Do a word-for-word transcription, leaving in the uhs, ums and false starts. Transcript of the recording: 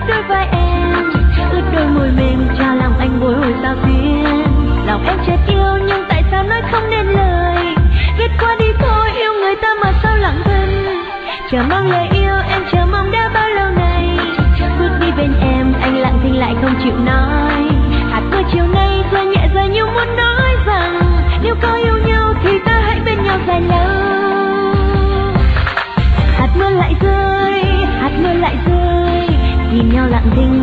đôi vai em, ướt đôi môi mềm cho lòng anh bồi hồi sao xuyên. Lòng em chợt yêu nhưng tại sao nói không nên lời, ghét qua đi thôi yêu người ta mà sao lặng thinh. Chờ mong lời yêu em chờ mong đã bao lâu nay, bước đi bên em anh lặng thinh lại không chịu nói. Hạt mưa chiều nay rơi nhẹ rơi như muốn nói rằng nếu có yêu nhau thì ta hãy bên nhau dài lâu. Hạt mưa lại rơi, hạt mưa lại rơi, nhìn nhau lặng thinh